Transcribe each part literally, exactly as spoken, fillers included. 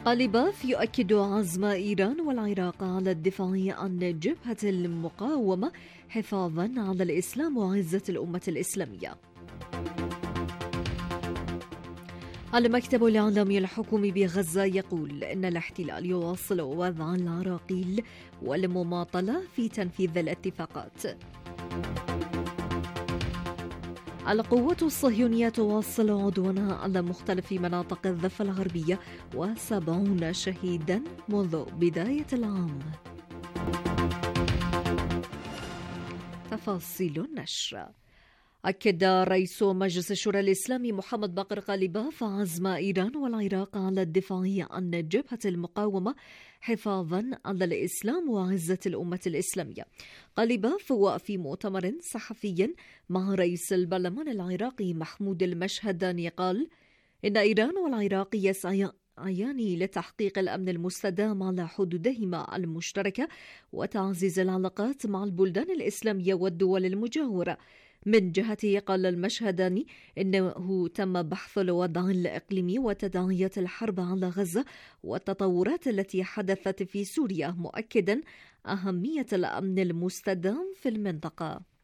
قليباف يؤكد عزم إيران والعراق على الدفاع عن جبهة المقاومة حفاظا على الإسلام وعزة الأمة الإسلامية. المكتب الإعلامي الحكومي بغزة يقول إن الاحتلال يواصل وضع العراقيل والمماطلة في تنفيذ الاتفاقات. القوات الصهيونية تواصل عدوانها على مختلف مناطق الضفة الغربية وسبعون شهيدا منذ بداية العام. تفاصيل النشر. أكد رئيس مجلس الشورى الإسلامي محمد باقر قليباف عزم إيران والعراق على الدفاع عن جبهة المقاومة حفاظا على الإسلام وعزة الأمة الإسلامية. قليباف وفي مؤتمر صحفي مع رئيس البرلمان العراقي محمود المشهداني قال إن إيران والعراق يسعيان عيان لتحقيق الأمن المستدام على حدودهما المشتركة وتعزيز العلاقات مع البلدان الإسلامية والدول المجاورة. من جهته قال المشهداني إنه تم بحث الوضع الإقليمي وتداعيات الحرب على غزة والتطورات التي حدثت في سوريا، مؤكدا أهمية الأمن المستدام في المنطقة.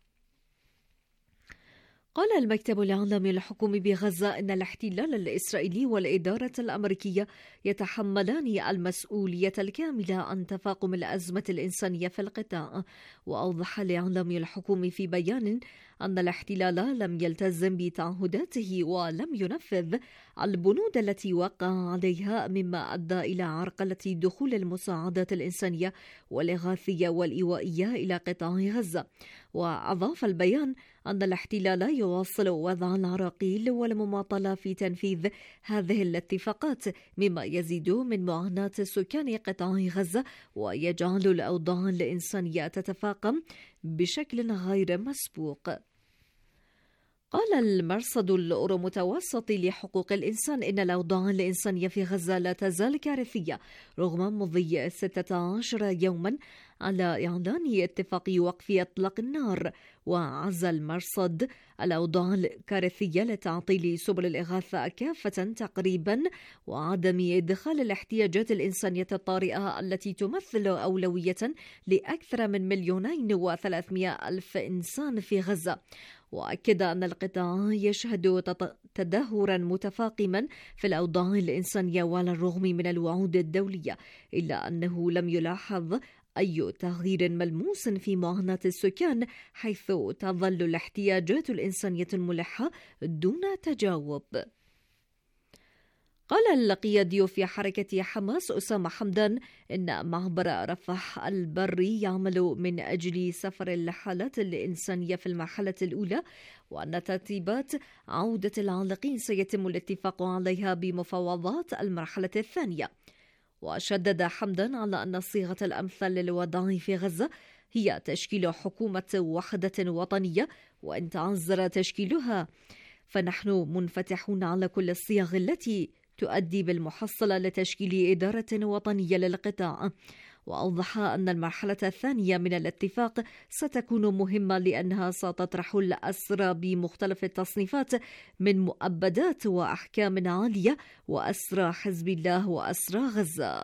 قال المكتب الإعلامي الحكومي بغزة إن الاحتلال الإسرائيلي والإدارة الأمريكية يتحملان المسؤولية الكاملة عن تفاقم الأزمة الإنسانية في القطاع. وأوضح الإعلامي الحكومي في بيان أن الاحتلال لم يلتزم بتعهداته ولم ينفذ البنود التي وقع عليها، مما أدى إلى عرقلة دخول المساعدات الإنسانية والإغاثية والإيوائية إلى قطاع غزة. وأضاف البيان أن الاحتلال يواصل وضع العراقيل والمماطلة في تنفيذ هذه الاتفاقات، مما يزيد من معاناة سكان قطاع غزة ويجعل الأوضاع الإنسانية تتفاقم بشكل غير مسبوق. قال المرصد الأورو-متوسطي لحقوق الإنسان إن الأوضاع الإنسانية في غزة لا تزال كارثية رغم مضي ستة عشر يوما على إعلان اتفاق وقف إطلاق النار. وعزى المرصد الأوضاع الكارثية لتعطيل سبل الإغاثة كافة تقريبا وعدم إدخال الاحتياجات الإنسانية الطارئة التي تمثل أولوية لأكثر من مليونين وثلاثمائة ألف إنسان في غزة. وأكد أن القطاع يشهد تدهورا متفاقما في الأوضاع الإنسانية وعلى الرغم من الوعود الدولية، إلا أنه لم يلاحظ أي تغيير ملموس في معاناة السكان، حيث تظل الاحتياجات الإنسانية الملحة دون تجاوب. قال القيادي في حركة حماس أسامة حمدان إن معبر رفح البري يعمل من أجل سفر الحالات الإنسانية في المرحلة الأولى، وأن ترتيبات عودة العالقين سيتم الاتفاق عليها بمفاوضات المرحلة الثانية. وشدد حمدان على أن الصيغة الأمثل للوضع في غزة هي تشكيل حكومة وحدة وطنية، وإن تعذر تشكيلها فنحن منفتحون على كل الصيغ التي تؤدي بالمحصلة لتشكيل إدارة وطنية للقطاع. وأوضح أن المرحلة الثانية من الاتفاق ستكون مهمة لأنها ستطرح الأسرى بمختلف التصنيفات من مؤبدات وأحكام عالية وأسرى حزب الله وأسرى غزة.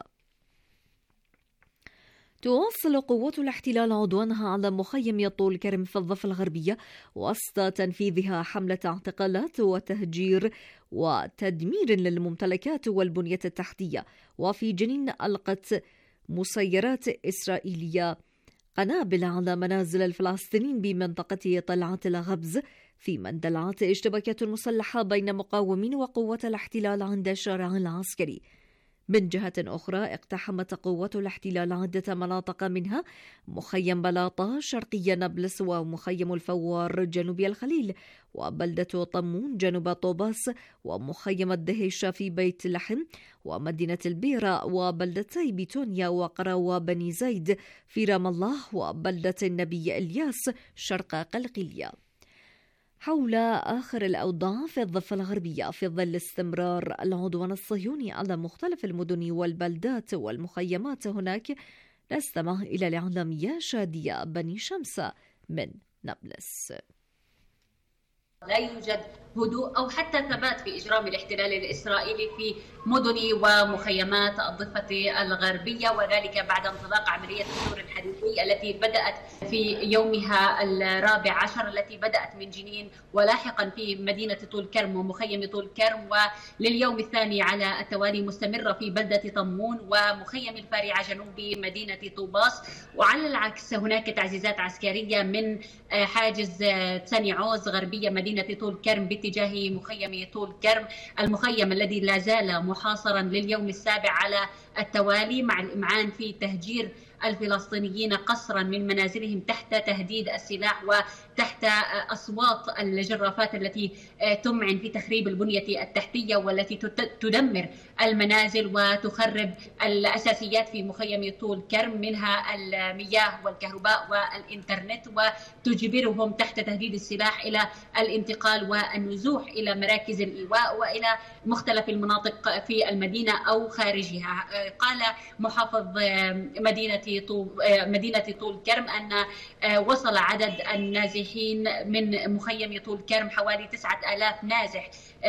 تواصل قوات الاحتلال عدوانها على مخيم طول كرم في الضفة الغربية وسط تنفيذها حملة اعتقالات وتهجير وتدمير للممتلكات والبنية التحتية. وفي جنين ألقت مسيرات إسرائيلية قنابل على منازل الفلسطينيين بمنطقة طلعة الغبز، في من اندلعت اشتباكات مسلحة بين مقاومين وقوات الاحتلال عند الشارع العسكري. من جهة أخرى اقتحمت قوات الاحتلال عدة مناطق منها مخيم بلاطة شرقي نابلس ومخيم الفوار جنوب الخليل وبلدة طمون جنوب طوباس ومخيم الدهيشة في بيت لحم ومدينة البيرة وبلدتي بيتونيا وقرى وبني زيد في رام الله وبلدة النبي إلياس شرق قلقيلية. حول آخر الأوضاع في الضفة الغربية في ظل استمرار العدوان الصهيوني على مختلف المدن والبلدات والمخيمات هناك، نستمع إلى الإعلامية شادية بني شمسة من نابلس. لا يوجد هدوء أو حتى ثبات في إجرام الاحتلال الإسرائيلي في مدن ومخيمات الضفة الغربية، وذلك بعد انطلاق عملية السور الحديدي التي بدأت في يومها الرابع عشر، التي بدأت من جنين ولاحقا في مدينة طول كرم ومخيم طول كرم، ولليوم الثاني على التوالي مستمرة في بلدة طمون ومخيم الفارعة جنوب مدينة طوباس. وعلى العكس هناك تعزيزات عسكرية من حاجز تاني عوز غربية مدينة طول كرم باتجاه مخيم طول كرم، المخيم الذي لا زال محاصرا لليوم السابع على التوالي، مع الإمعان في تهجير الفلسطينيين قسرا من منازلهم تحت تهديد السلاح وتحت أصوات الجرافات التي تمعن في تخريب البنية التحتية والتي تدمر المنازل وتخرب الأساسيات في مخيم طول كرم، منها المياه والكهرباء والإنترنت، وتجبرهم تحت تهديد السلاح إلى الانتقال والنزوح إلى مراكز الإيواء وإلى مختلف المناطق في المدينة أو خارجها. قال محافظ مدينة مدينة طول كرم أن وصل عدد النازحين من مخيم طول كرم حوالي تسعة آلاف نازح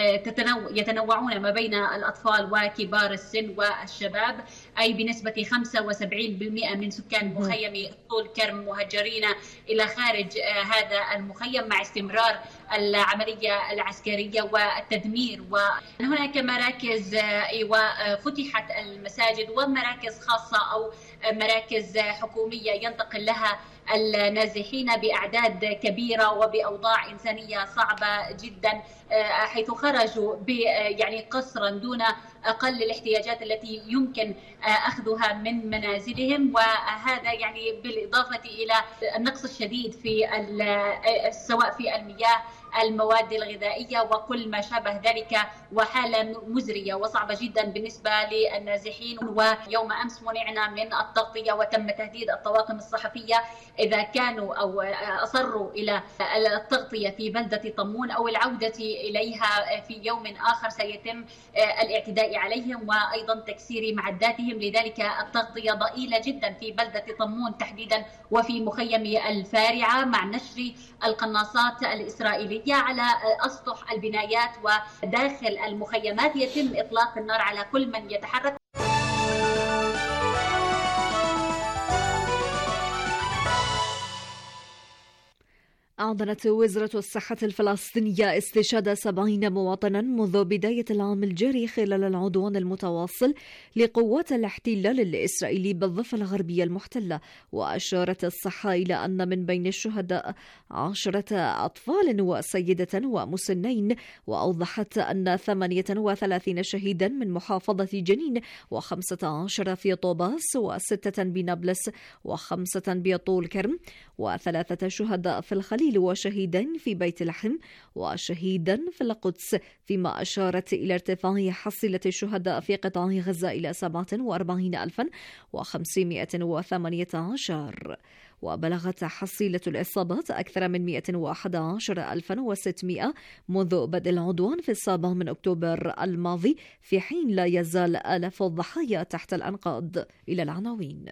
يتنوعون ما بين الأطفال وكبار السن والشباب، أي بنسبة خمسة وسبعين بالمئة من سكان مخيم طول كرم مهجرين إلى خارج هذا المخيم مع استمرار العملية العسكرية والتدمير. وهناك مراكز وفتحت المساجد ومراكز خاصة أو مراكز حكومية ينتقل لها النازحين بأعداد كبيرة وبأوضاع إنسانية صعبة جدا، حيث خرجوا يعني قسرا دون أقل الاحتياجات التي يمكن أخذها من منازلهم، وهذا يعني بالإضافة إلى النقص الشديد في سواء في المياه المواد الغذائية وكل ما شابه ذلك، وحالة مزرية وصعبة جدا بالنسبة للنازحين. ويوم أمس منعنا من التغطية وتم تهديد الطواقم الصحفية إذا كانوا أو أصروا إلى التغطية في بلدة طمون أو العودة إليها في يوم آخر سيتم الاعتداء عليهم وأيضا تكسير معداتهم. لذلك التغطية ضئيلة جدا في بلدة طمون تحديدا وفي مخيم الفارعة، مع نشر القناصات الإسرائيلية على أسطح البنايات وداخل المخيمات. يتم إطلاق النار على كل من يتحرك. أعلنت وزارة الصحة الفلسطينية استشهاد سبعين مواطنا منذ بداية العام الجاري خلال العدوان المتواصل لقوات الاحتلال الإسرائيلي بالضفة الغربية المحتلة. وأشارت الصحة إلى أن من بين الشهداء عشرة أطفال وسيدة ومسنين، وأوضحت أن ثمانية وثلاثين شهيدا من محافظة جنين وخمسة عشر في طوباس وستة بنابلس وخمسة بطول كرم وثلاثة شهداء في الخليل وشهيدين في بيت لحم وشهيدا في القدس، فيما أشارت إلى ارتفاع حصيلة الشهداء في قطاع غزة إلى سبعة وأربعين ألفا وخمسمائة وثمانية عشر. وبلغت حصيلة الإصابات أكثر من مئة وأحد عشر ألفا وستمائة منذ بدء العدوان في السابع من أكتوبر الماضي، في حين لا يزال آلاف الضحايا تحت الأنقاض. إلى العناوين.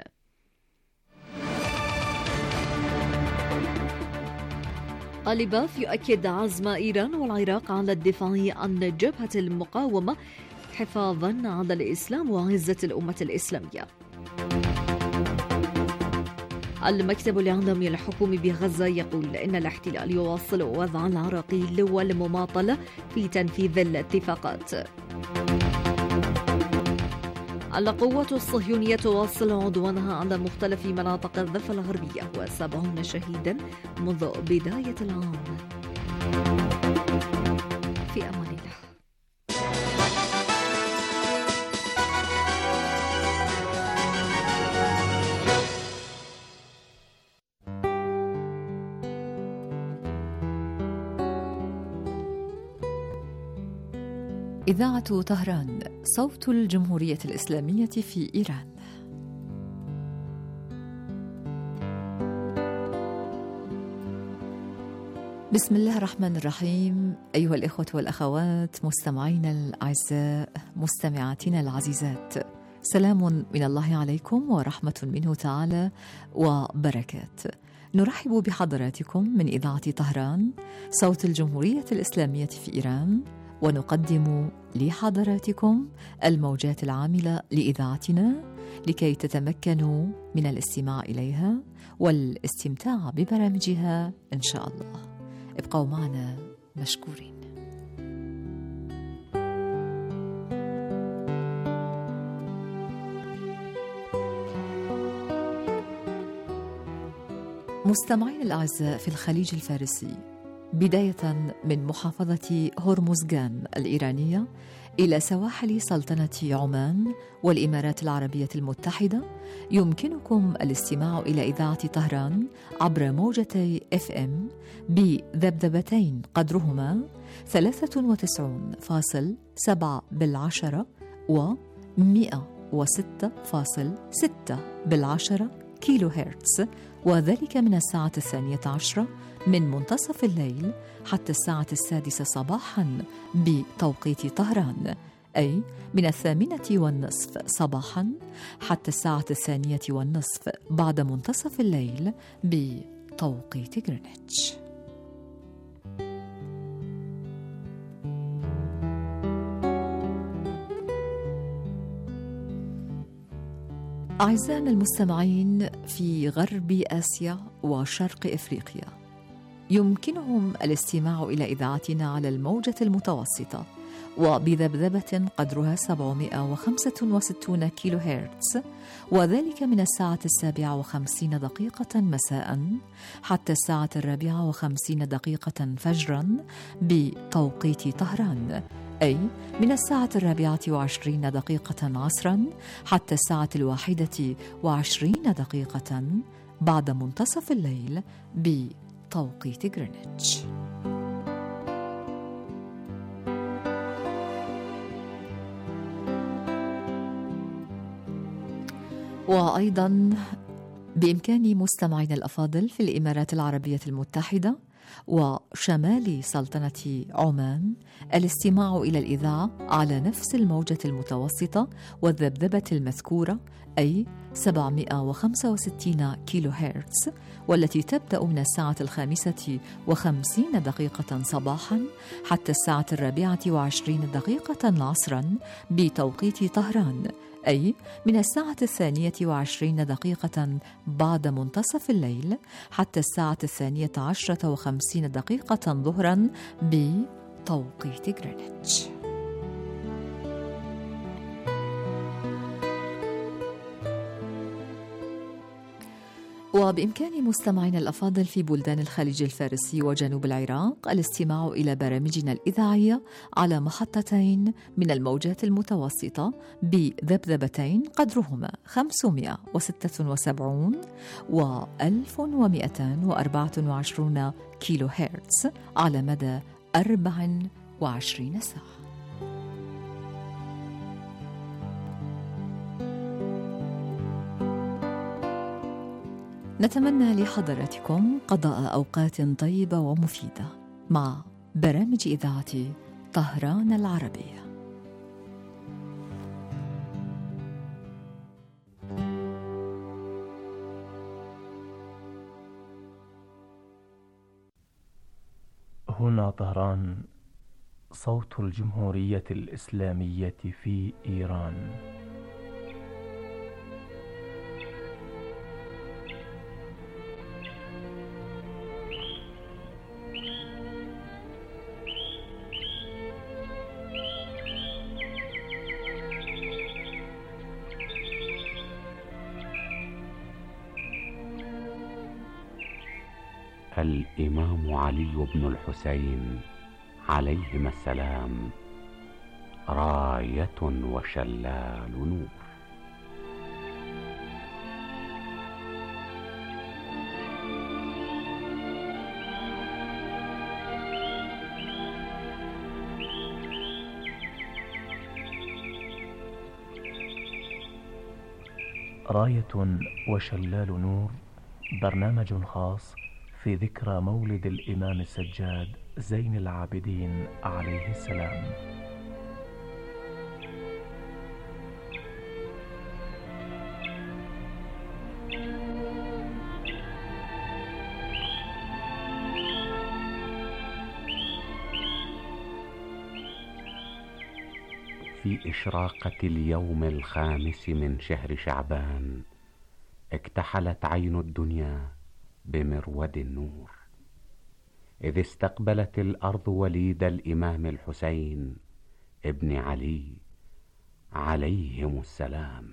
اليباف يؤكد عزم إيران والعراق على الدفاع عن جبهة المقاومة حفاظا على الإسلام وعزة الأمة الإسلامية. المكتب الإعلامي الحكومي بغزة يقول إن الاحتلال يواصل وضع العراقيل والمماطلة في تنفيذ الاتفاقات. القوات الصهيونية تواصل عدوانها على مختلف مناطق الضفة الغربية وسبعون شهيدا منذ بداية العام. في أمان الله. إذاعة طهران، صوت الجمهورية الإسلامية في إيران. بسم الله الرحمن الرحيم. أيها الإخوة والأخوات، مستمعينا الأعزاء، مستمعاتنا العزيزات، سلام من الله عليكم ورحمة منه تعالى وبركات. نرحب بحضراتكم من إذاعة طهران صوت الجمهورية الإسلامية في إيران، ونقدم لحضراتكم الموجات العاملة لإذاعتنا لكي تتمكنوا من الاستماع إليها والاستمتاع ببرامجها إن شاء الله. ابقوا معنا مشكورين. مستمعين الأعزاء في الخليج الفارسي، بداية من محافظة هرمزغان الإيرانية إلى سواحل سلطنة عمان والإمارات العربية المتحدة، يمكنكم الاستماع إلى إذاعة طهران عبر موجتي إف إم بذبذبتين قدرهما ثلاثة وتسعين فاصل سبعة بالعشرة و مئة وستة فاصل ستة بالعشرة كيلو هرتز، وذلك من الساعة الثانية عشرة من منتصف الليل حتى الساعة السادسة صباحاً بتوقيت طهران، أي من الثامنة والنصف صباحاً حتى الساعة الثانية والنصف بعد منتصف الليل بتوقيت غرينتش. أعزائنا المستمعين في غرب آسيا وشرق إفريقيا، يمكنهم الاستماع إلى إذاعتنا على الموجة المتوسطة وبذبذبة قدرها سبعمائة وخمسة وستين كيلو هرتز، وذلك من الساعة السابعة وخمسين دقيقة مساء حتى الساعة الرابعة وخمسين دقيقة فجرا بتوقيت طهران، أي من الساعة الرابعة وعشرين دقيقة عصرا حتى الساعة الواحدة وعشرين دقيقة بعد منتصف الليل بتوقيت غرينتش. وأيضا بإمكان مستمعينا الأفاضل في الإمارات العربية المتحدة وشمال سلطنة عمان الاستماع إلى الإذاعة على نفس الموجة المتوسطة والذبذبة المذكورة، أي سبعمائة وخمسة وستين كيلو هرتز، والتي تبدأ من الساعة الخامسة وخمسين دقيقة صباحا حتى الساعة الرابعة وعشرين دقيقة عصرا بتوقيت طهران، أي من الساعة الثانية وعشرين دقيقة بعد منتصف الليل حتى الساعة الثانية عشرة وخمسين دقيقة ظهرا بتوقيت غرينتش. وبإمكان مستمعينا الأفاضل في بلدان الخليج الفارسي وجنوب العراق الاستماع إلى برامجنا الإذاعية على محطتين من الموجات المتوسطة بذبذبتين قدرهما خمسمائة وستة وسبعين و ألف ومئتين وأربعة وعشرين كيلو هرتز على مدى أربع وعشرين ساعة. نتمنى لحضراتكم قضاء أوقات طيبة ومفيدة مع برامج إذاعة طهران العربية. هنا طهران صوت الجمهورية الإسلامية في إيران. الإمام علي بن الحسين عليهما السلام راية وشلال نور. راية وشلال نور، برنامج خاص في ذكرى مولد الإمام السجاد زين العابدين عليه السلام. في إشراقة اليوم الخامس من شهر شعبان اكتحلت عين الدنيا بمرود النور، إذ استقبلت الأرض وليد الإمام الحسين ابن علي عليهم السلام.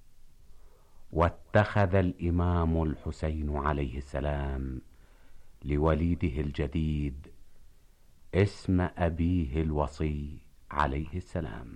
واتخذ الإمام الحسين عليه السلام لوليده الجديد اسم أبيه الوصي عليه السلام،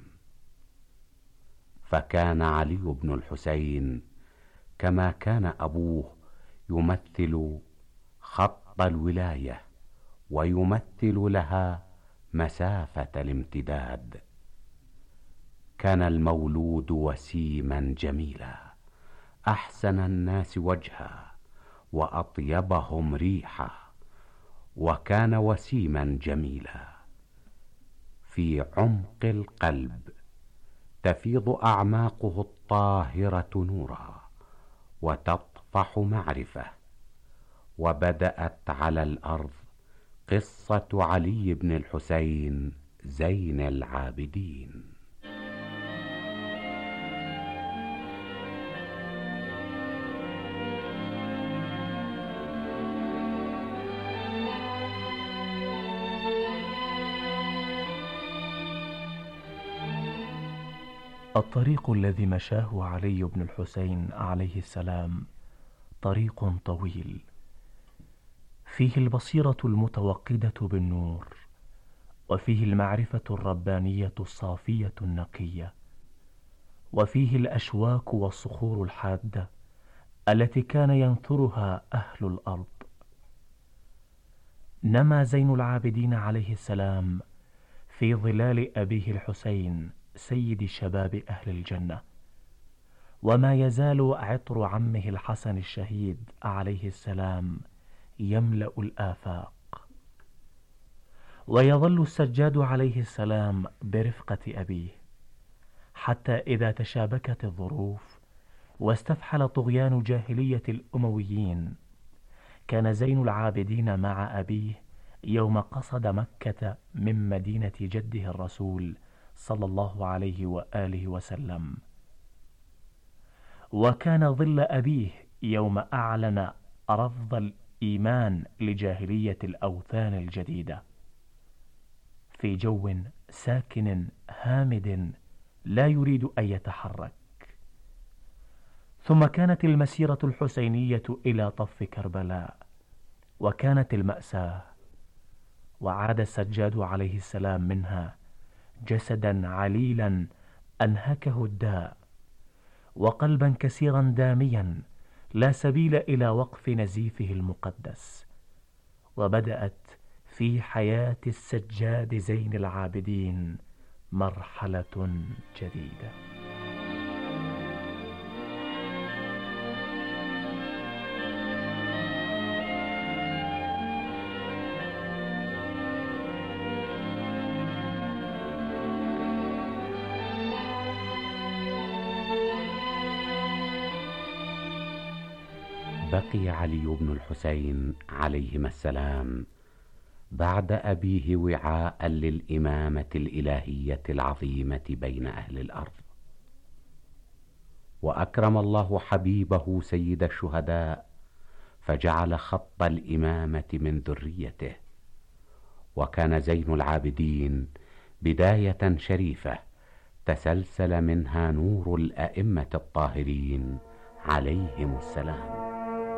فكان علي بن الحسين كما كان أبوه يمثل خط الولاية ويمثل لها مسافة الامتداد. كان المولود وسيما جميلا، أحسن الناس وجها وأطيبهم ريحا، وكان وسيما جميلا. في عمق القلب تفيض أعماقه الطاهرة نورا وتطفح معرفة. وبدأت على الأرض قصة علي بن الحسين زين العابدين. الطريق الذي مشاه علي بن الحسين عليه السلام طريق طويل، فيه البصيرة المتوقدة بالنور، وفيه المعرفة الربانية الصافية النقية، وفيه الأشواك والصخور الحادة التي كان ينثرها أهل الأرض. نما زين العابدين عليه السلام في ظلال أبيه الحسين سيد شباب أهل الجنة، وما يزال عطر عمه الحسن الشهيد عليه السلام يملأ الآفاق. ويظل السجاد عليه السلام برفقة أبيه حتى إذا تشابكت الظروف واستفحل طغيان جاهلية الأمويين، كان زين العابدين مع أبيه يوم قصد مكة من مدينة جده الرسول صلى الله عليه وآله وسلم. وكان ظل أبيه يوم أعلن رفض الإيمان لجاهلية الأوثان الجديدة، في جو ساكن هامد لا يريد أن يتحرك. ثم كانت المسيرة الحسينية إلى طف كربلاء، وكانت المأساة، وعاد السجاد عليه السلام منها جسدا عليلا أنهكه الداء، وقلبا كسيرا داميا لا سبيل إلى وقف نزيفه المقدس. وبدأت في حياة السجاد زين العابدين مرحلة جديدة. بقي علي بن الحسين عليهما السلام بعد أبيه وعاء للإمامة الإلهية العظيمة بين أهل الأرض. وأكرم الله حبيبه سيد الشهداء فجعل خط الإمامة من ذريته، وكان زين العابدين بداية شريفة تسلسل منها نور الأئمة الطاهرين عليهم السلام.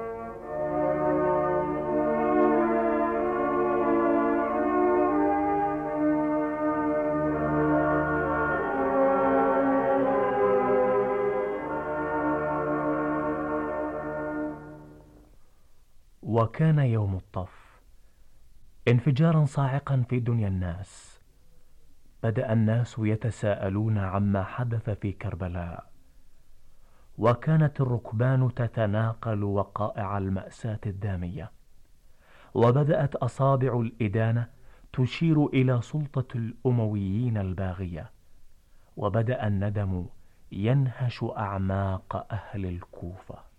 وكان يوم الطف انفجارا صاعقا في دنيا الناس. بدأ الناس يتساءلون عما حدث في كربلاء، وكانت الركبان تتناقل وقائع المأساة الدامية، وبدأت أصابع الإدانة تشير إلى سلطة الأمويين الباغية، وبدأ الندم ينهش أعماق أهل الكوفة.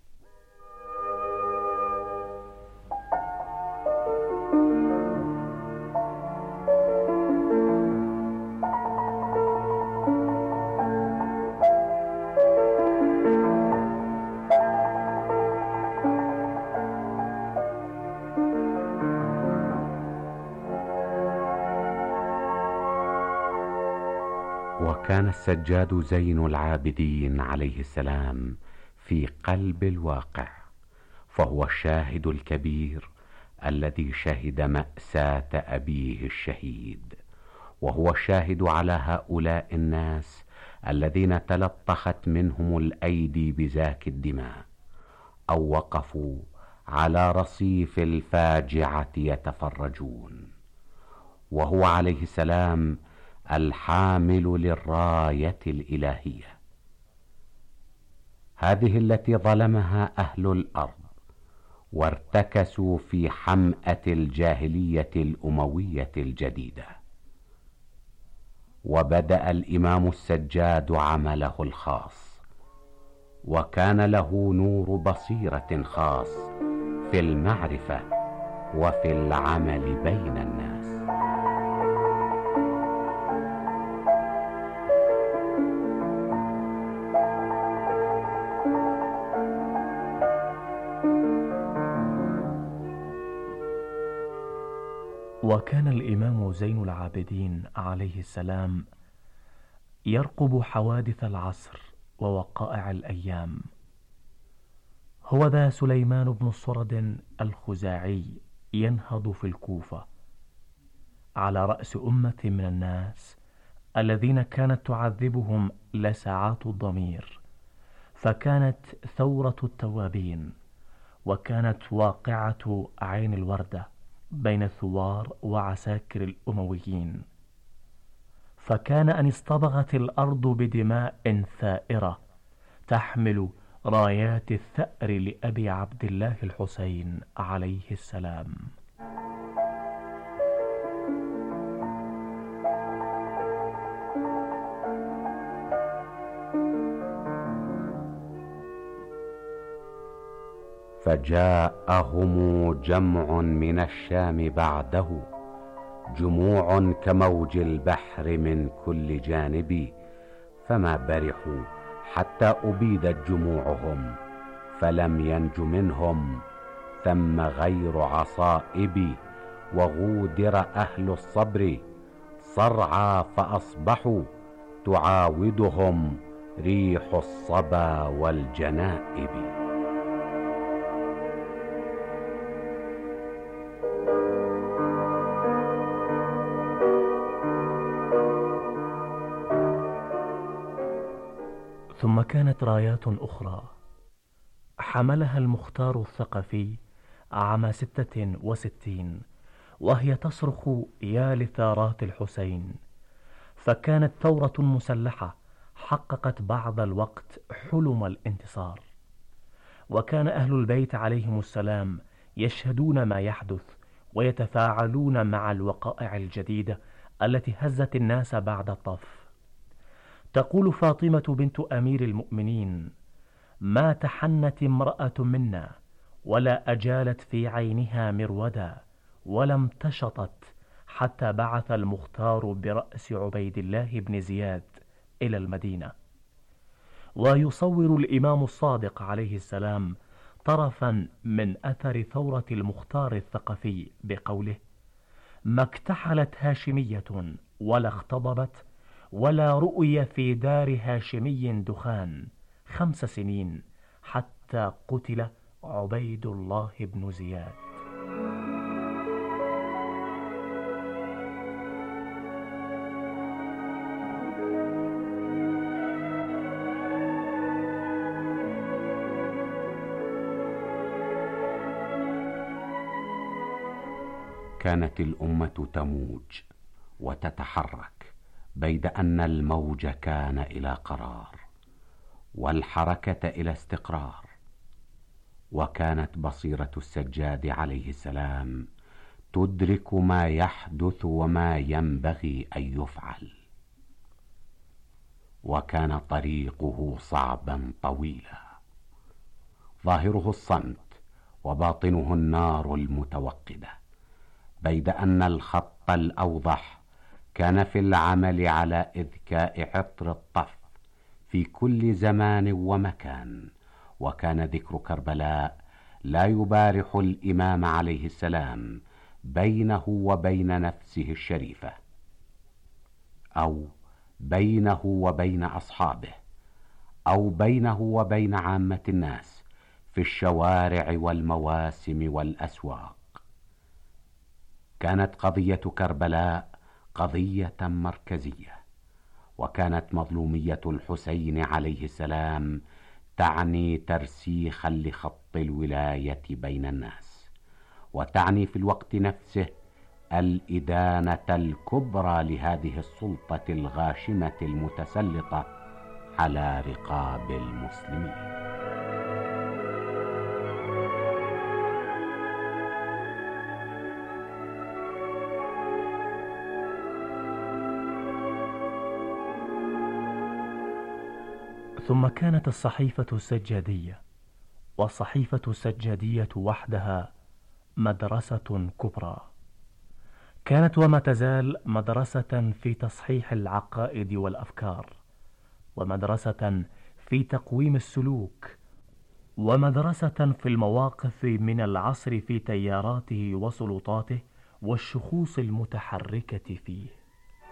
وكان السجاد زين العابدين عليه السلام في قلب الواقع، فهو الشاهد الكبير الذي شهد مأساة أبيه الشهيد، وهو الشاهد على هؤلاء الناس الذين تلطخت منهم الأيدي بذاك الدماء، أو وقفوا على رصيف الفاجعة يتفرجون، وهو عليه السلام الحامل للراية الإلهية، هذه التي ظلمها أهل الأرض وارتكسوا في حمأة الجاهلية الأموية الجديدة. وبدأ الإمام السجاد عمله الخاص، وكان له نور بصيرة خاص في المعرفة وفي العمل بين الناس. وكان الإمام زين العابدين عليه السلام يرقب حوادث العصر ووقائع الأيام. هو ذا سليمان بن الصرد الخزاعي ينهض في الكوفة على رأس أمة من الناس الذين كانت تعذبهم لسعات الضمير، فكانت ثورة التوابين، وكانت واقعة عين الوردة بين الثوار وعساكر الأمويين، فكان أن اصطبغت الأرض بدماء ثائرة تحمل رايات الثأر لأبي عبد الله الحسين عليه السلام. فجاءهم جمع من الشام بعده، جموع كموج البحر من كل جانب، فما برحوا حتى أبيدت جموعهم، فلم ينج منهم ثم غير عصائب، وغودر أهل الصبر صرعى فأصبحوا، تعاودهم ريح الصبا والجنائب. ثم كانت رايات أخرى حملها المختار الثقفي عام ستة وستين، وهي تصرخ يا لثارات الحسين، فكانت ثورة مسلحة حققت بعض الوقت حلم الانتصار. وكان أهل البيت عليهم السلام يشهدون ما يحدث ويتفاعلون مع الوقائع الجديدة التي هزت الناس بعد الطف. تقول فاطمة بنت أمير المؤمنين: ما تحنت امرأة منا ولا أجالت في عينها مرودا ولا امتشطت حتى بعث المختار برأس عبيد الله بن زياد إلى المدينة. ويصور الإمام الصادق عليه السلام طرفا من أثر ثورة المختار الثقفي بقوله: ما اكتحلت هاشمية ولا اختضبت ولا رؤي في دار هاشمي دخان خمس سنين حتى قتل عبيد الله بن زياد. كانت الأمة تموج وتتحرك، بيد أن الموج كان إلى قرار والحركة إلى استقرار. وكانت بصيرة السجاد عليه السلام تدرك ما يحدث وما ينبغي أن يفعل. وكان طريقه صعبا طويلا، ظاهره الصمت وباطنه النار المتوقدة، بيد أن الخط الأوضح كان في العمل على إذكاء عطر الطف في كل زمان ومكان. وكان ذكر كربلاء لا يبارح الإمام عليه السلام بينه وبين نفسه الشريفة، أو بينه وبين أصحابه أو بينه وبين عامة الناس في الشوارع والمواسم والأسواق. كانت قضية كربلاء قضية مركزية، وكانت مظلومية الحسين عليه السلام تعني ترسيخا لخط الولاية بين الناس، وتعني في الوقت نفسه الإدانة الكبرى لهذه السلطة الغاشمة المتسلطة على رقاب المسلمين. ثم كانت الصحيفة السجادية، والصحيفة السجادية وحدها مدرسة كبرى، كانت وما تزال مدرسة في تصحيح العقائد والأفكار، ومدرسة في تقويم السلوك، ومدرسة في المواقف من العصر في تياراته وسلطاته والشخوص المتحركة فيه.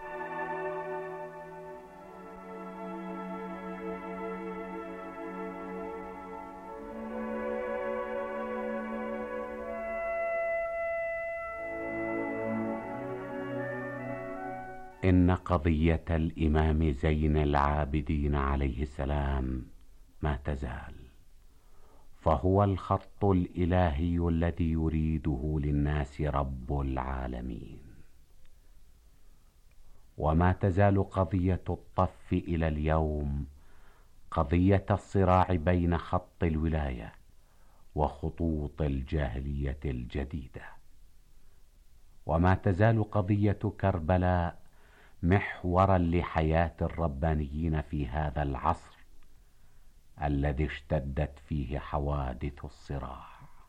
إن قضية الإمام زين العابدين عليه السلام ما تزال، فهو الخط الإلهي الذي يريده للناس رب العالمين. وما تزال قضية الطف إلى اليوم قضية الصراع بين خط الولاية وخطوط الجاهلية الجديدة. وما تزال قضية كربلاء محورا لحياة الربانيين في هذا العصر الذي اشتدت فيه حوادث الصراع.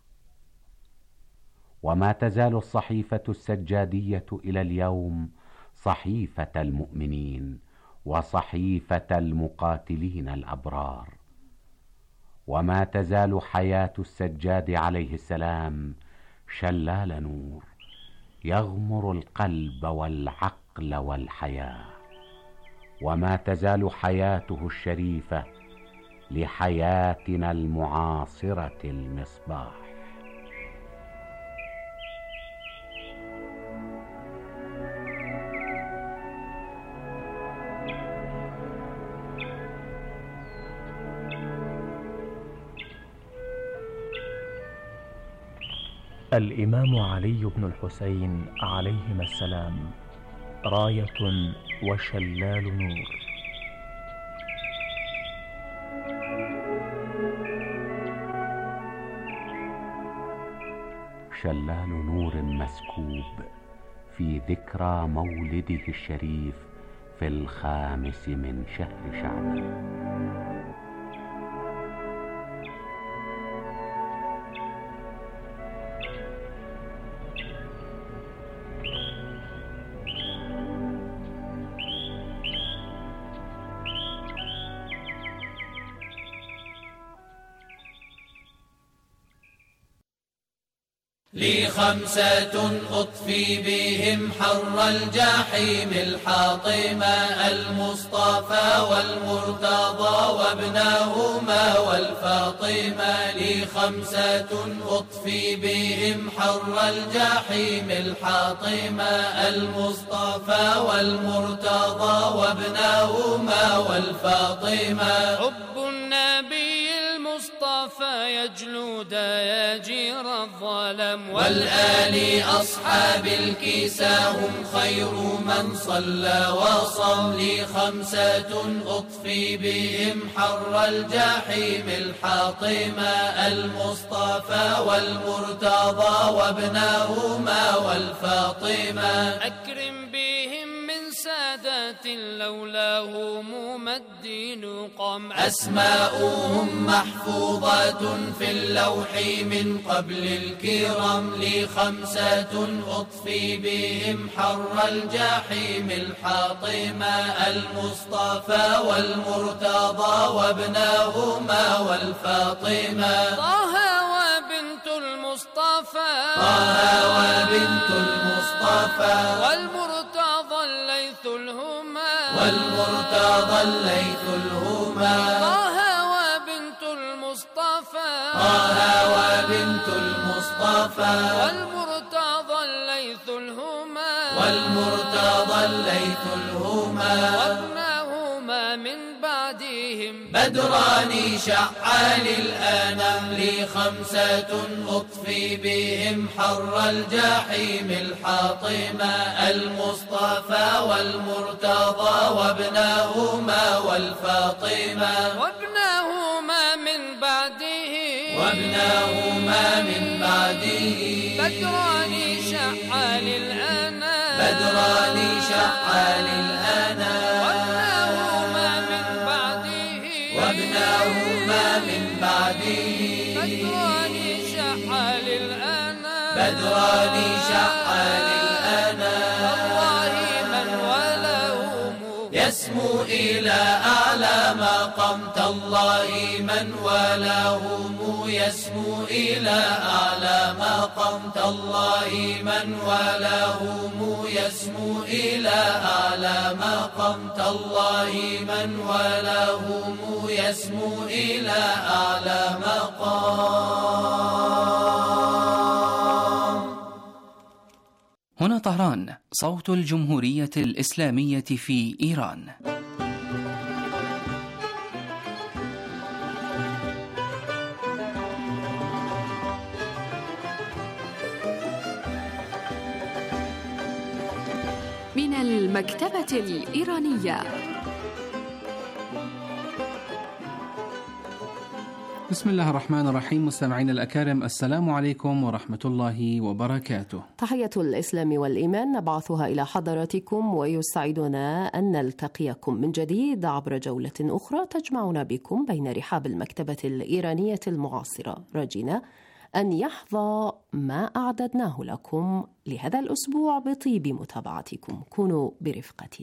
وما تزال الصحيفة السجادية إلى اليوم صحيفة المؤمنين وصحيفة المقاتلين الأبرار. وما تزال حياة السجاد عليه السلام شلال نور يغمر القلب والعقل والحياة. وما تزال حياته الشريفة لحياتنا المعاصرة المصباح. الإمام علي بن الحسين عليهما السلام راية وشلال نور. شلال نور مسكوب في ذكرى مولده الشريف في الخامس من شهر شعبان. لي خمسة أطفي بهم حر الجحيم الحاطمة المصطفى والمرتضى وابناهما والفاطمة. لي خمسة أطفي بهم حر الجحيم الحاطمة المصطفى والمرتضى وابناهما والفاطمة. حب النبي المصطفى يجلو دياجير الظلم والآل أصحاب الكساء هم خير من صلى وصم. لي خمسة أطفي بهم حر الجحيم الحاطمة المصطفى والمرتضى وابناهما والفاطمة. أكرم بهم من سادات لولاهم ما الدين قم. أسماؤهم محفوظة في اللوح من قبل الكرام. لي خمسة أطفي بهم حر الجحيم الحاطمة المصطفى والمرتضى وابناهما والفاطمة. طه وبنت المصطفى طه وبنت المصطفى والمرتضى الليث الهما والمرتضى والمرتضى الليث الهما طه وبنت المصطفى طه وبنت المصطفى والمرتضى الليث الهما والمرتضى الليث الهما وابنهما من بعدهم بدران شعا للأنام لي خمسة أطفي بهم حر الجحيم الحاطمة المصطفى والمرتضى وابنهما والفاطمة وابنهما من بعده وابنهما من بعده بدران شعا للأنام بدران شعا للأنام وابنهما من بعده وابنهما من بعده بدران شعا للأنام بدران شعا للأنام والله من ولهم يسمو إلى أعلى مقام تالله من ولهم يسمو إلى أعلى مقام تالله من ولهم يسمو إلى أعلى مقام تالله من ولهم يسمو إلى أعلى مقام. هنا طهران، صوت الجمهورية الإسلامية في إيران. من المكتبة الإيرانية. بسم الله الرحمن الرحيم. مستمعينا الأكارم، السلام عليكم ورحمة الله وبركاته. تحية الإسلام والإيمان نبعثها إلى حضراتكم، ويسعدنا أن نلتقيكم من جديد عبر جولة أخرى تجمعنا بكم بين رحاب المكتبة الإيرانية المعاصرة، راجينا أن يحظى ما أعددناه لكم لهذا الأسبوع بطيب متابعتكم. كونوا برفقتنا.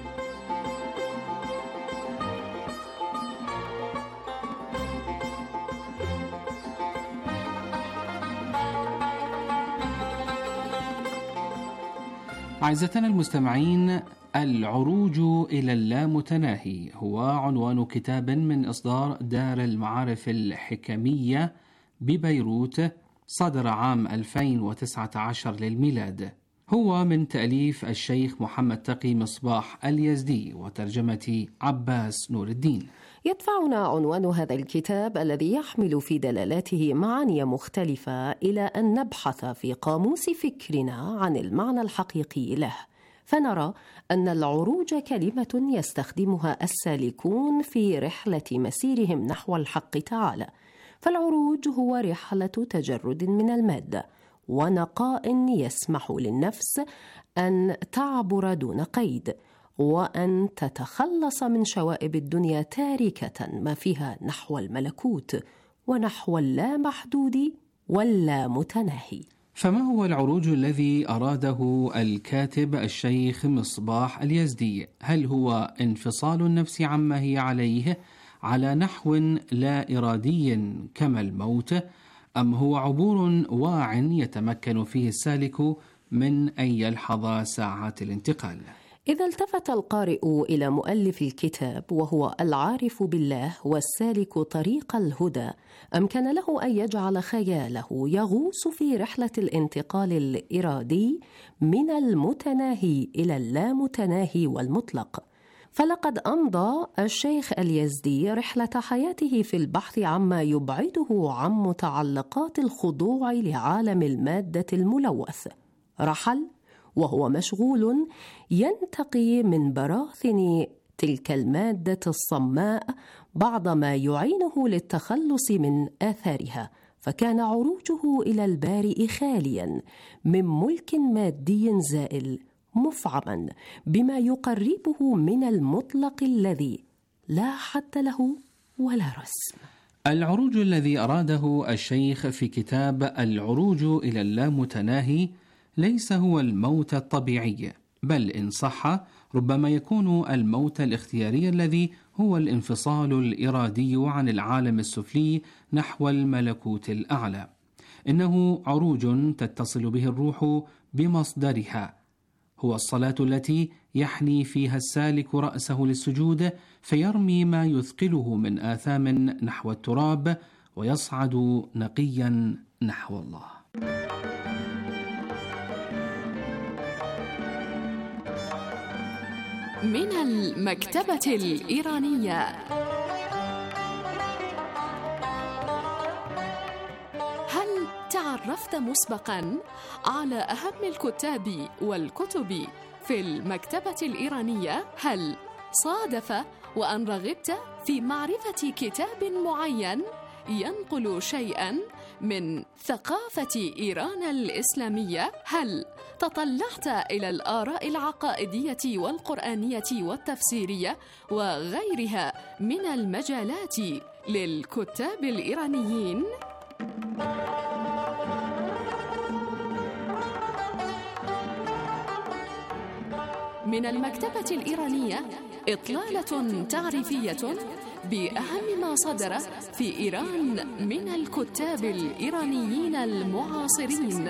أعزتنا المستمعين، العروج إلى اللامتناهي هو عنوان كتاب من إصدار دار المعارف الحكمية ببيروت، صدر عام ألفين وتسعة عشر للميلاد. هو من تأليف الشيخ محمد تقي مصباح اليزدي وترجمة عباس نور الدين. يدفعنا عنوان هذا الكتاب الذي يحمل في دلالاته معاني مختلفة إلى أن نبحث في قاموس فكرنا عن المعنى الحقيقي له، فنرى أن العروج كلمة يستخدمها السالكون في رحلة مسيرهم نحو الحق تعالى. فالعروج هو رحلة تجرد من المادة ونقاء يسمح للنفس أن تعبر دون قيد، وأن تتخلص من شوائب الدنيا تاركة ما فيها نحو الملكوت ونحو اللامحدود واللامتناهي. فما هو العروج الذي أراده الكاتب الشيخ مصباح اليزدي؟ هل هو انفصال النفس عما هي عليه على نحو لا إرادي كما الموت، أم هو عبور واع يتمكن فيه السالك من أن يلحظ ساعات الانتقال؟ إذا التفت القارئ إلى مؤلف الكتاب وهو العارف بالله والسالك طريق الهدى، أمكن له أن يجعل خياله يغوص في رحلة الانتقال الإرادي من المتناهي إلى اللامتناهي والمطلق. فلقد أمضى الشيخ اليزدي رحلة حياته في البحث عما يبعده عن متعلقات الخضوع لعالم المادة الملوث. رحل وهو مشغول ينتقي من براثن تلك المادة الصماء بعض ما يعينه للتخلص من آثارها، فكان عروجه إلى البارئ خاليا من ملك مادي زائل، مفعما بما يقربه من المطلق الذي لا حد له ولا رسم. العروج الذي أراده الشيخ في كتاب العروج إلى اللامتناهي ليس هو الموت الطبيعي، بل إن صح ربما يكون الموت الاختياري الذي هو الانفصال الإرادي عن العالم السفلي نحو الملكوت الأعلى. إنه عروج تتصل به الروح بمصدرها، هو الصلاة التي يحني فيها السالك رأسه للسجود فيرمي ما يثقله من آثام نحو التراب ويصعد نقيا نحو الله. من المكتبة الإيرانية. هل تعرفت مسبقا على أهم الكتاب والكتب في المكتبة الإيرانية؟ هل صادف وأن رغبت في معرفة كتاب معين ينقل شيئا من ثقافة إيران الإسلامية؟ هل تطلعت إلى الآراء العقائدية والقرآنية والتفسيرية وغيرها من المجالات للكتاب الإيرانيين؟ من المكتبة الإيرانية إطلالة تعريفية بأهم ما صدر في إيران من الكتاب الإيرانيين المعاصرين.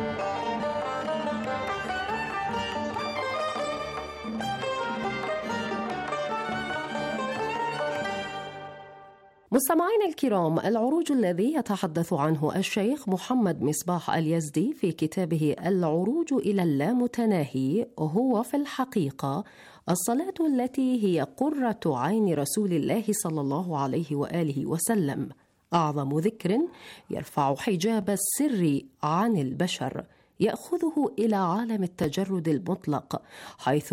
مستمعينا الكرام، العروج الذي يتحدث عنه الشيخ محمد مصباح اليزدي في كتابه العروج إلى اللامتناهي هو في الحقيقة الصلاة التي هي قرة عين رسول الله صلى الله عليه وآله وسلم، أعظم ذكر يرفع حجاب السر عن البشر، يأخذه إلى عالم التجرد المطلق، حيث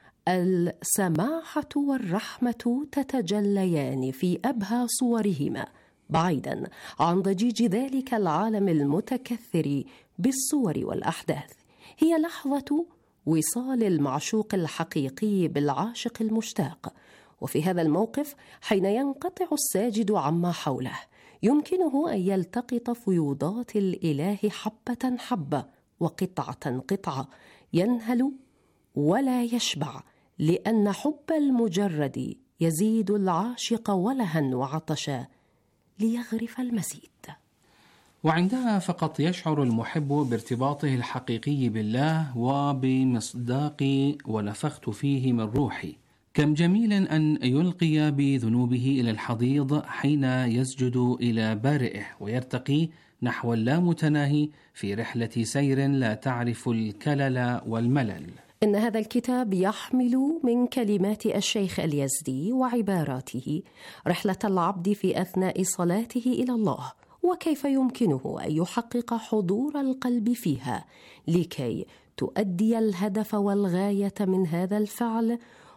السماحة والرحمة تتجليان في أبهى صورهما، بعيدا عن ضجيج ذلك العالم المتكثر بالصور والأحداث. هي لحظة وصال المعشوق الحقيقي بالعاشق المشتاق، وفي هذا الموقف حين ينقطع الساجد عما حوله يمكنه أن يلتقط فيوضات الإله حبة حبة وقطعة قطعة، ينهل ولا يشبع، لأن حب المجرد يزيد العاشق ولها وعطشا ليغرف المزيد. وعندها فقط يشعر المحب بارتباطه الحقيقي بالله وبمصداق ونفخت فيه من روحي. كم جميل أن يلقي بذنوبه إلى الحضيض حين يسجد إلى بارئه ويرتقي نحو اللامتناهي في رحلة سير لا تعرف الكلل والملل. إن هذا الكتاب يحمل من كلمات الشيخ اليزدي وعباراته رحلة العبد في أثناء صلاته إلى الله، وكيف يمكنه أن يحقق حضور القلب فيها لكي تؤدي الهدف والغاية من هذا الفعل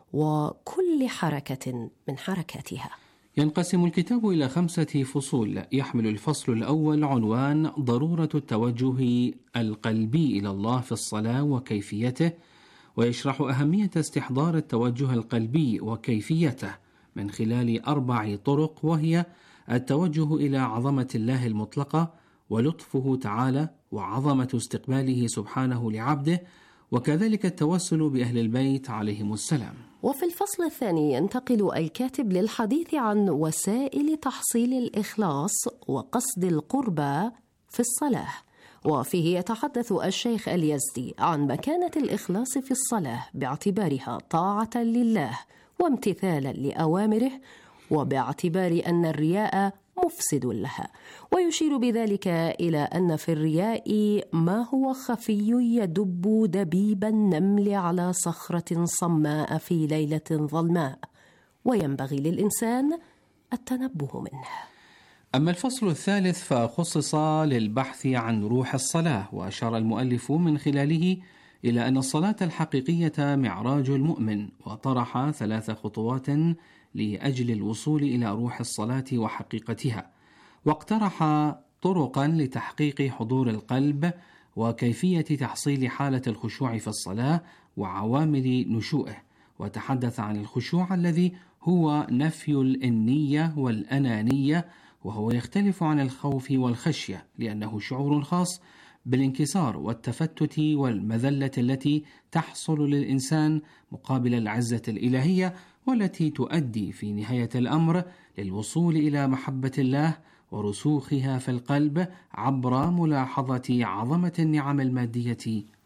وكل حركة من حركاتها. ينقسم الكتاب إلى خمسة فصول. يحمل الفصل الأول عنوان ضرورة التوجه القلبي إلى الله في الصلاة وكيفيته، ويشرح أهمية استحضار التوجه القلبي وكيفيته من خلال أربع طرق، وهي التوجه إلى عظمة الله المطلقة ولطفه تعالى وعظمة استقباله سبحانه لعبده، وكذلك التوسل بأهل البيت عليهم السلام. وفي الفصل الثاني ينتقل الكاتب للحديث عن وسائل تحصيل الإخلاص وقصد القربى في الصلاة، وفيه يتحدث الشيخ اليزدي عن مكانة الإخلاص في الصلاة باعتبارها طاعة لله وامتثالا لأوامره، وباعتبار أن الرياء مفسد لها، ويشير بذلك إلى أن في الرياء ما هو خفي يدب دبيب النمل على صخرة صماء في ليلة ظلماء، وينبغي للإنسان التنبه منه. أما الفصل الثالث فخصص للبحث عن روح الصلاة، وأشار المؤلف من خلاله إلى أن الصلاة الحقيقية معراج المؤمن، وطرح ثلاث خطوات لأجل الوصول إلى روح الصلاة وحقيقتها، واقترح طرقا لتحقيق حضور القلب وكيفية تحصيل حالة الخشوع في الصلاة وعوامل نشوئه، وتحدث عن الخشوع الذي هو نفي الإنية والأنانية، وهو يختلف عن الخوف والخشية لأنه شعور خاص بالانكسار والتفتت والمذلة التي تحصل للإنسان مقابل العزة الإلهية، والتي تؤدي في نهاية الأمر للوصول إلى محبة الله ورسوخها في القلب عبر ملاحظة عظمة النعم المادية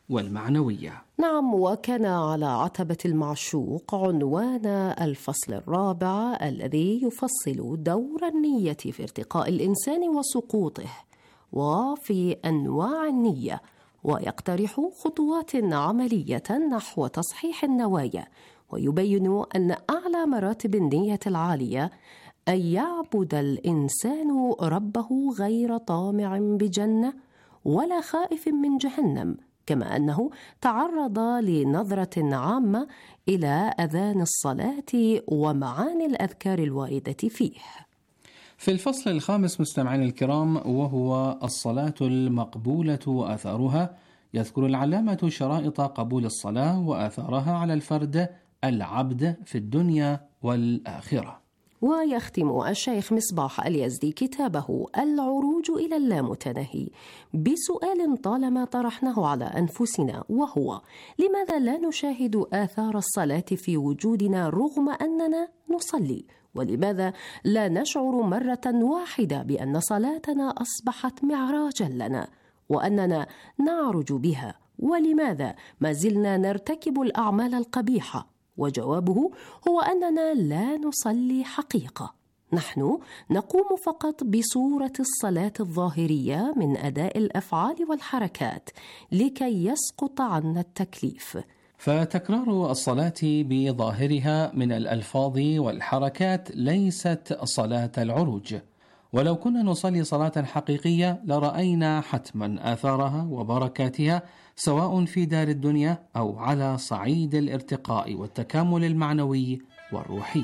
والمعنوية. نعم، وكان على عتبة المعشوق عنوان الفصل الرابع الذي يفصل دور النية في ارتقاء الإنسان وسقوطه وفي أنواع النية، ويقترح خطوات عملية نحو تصحيح النوايا، ويبين أن أعلى مراتب النية العالية أن يعبد الإنسان ربه غير طامع بجنة ولا خائف من جهنم، كما أنه تعرض لنظرة عامة إلى أذان الصلاة ومعاني الأذكار الواردة فيه. في الفصل الخامس مستمعين الكرام، وهو الصلاة المقبولة وآثارها، يذكر العلامة شرائط قبول الصلاة وآثارها على الفرد العبد في الدنيا والآخرة. ويختم الشيخ مصباح اليزدي كتابه العروج إلى اللامتناهي بسؤال طالما طرحناه على أنفسنا، وهو: لماذا لا نشاهد آثار الصلاة في وجودنا رغم أننا نصلي؟ ولماذا لا نشعر مرة واحدة بأن صلاتنا أصبحت معراجا لنا وأننا نعرج بها؟ ولماذا ما زلنا نرتكب الأعمال القبيحة؟ وجوابه هو أننا لا نصلي حقيقة، نحن نقوم فقط بصورة الصلاة الظاهرية من أداء الأفعال والحركات لكي يسقط عنا التكليف. فتكرار الصلاة بظاهرها من الألفاظ والحركات ليست صلاة العروج، ولو كنا نصلي صلاة حقيقية لرأينا حتما آثارها وبركاتها، سواء في دار الدنيا أو على صعيد الارتقاء والتكامل المعنوي والروحي.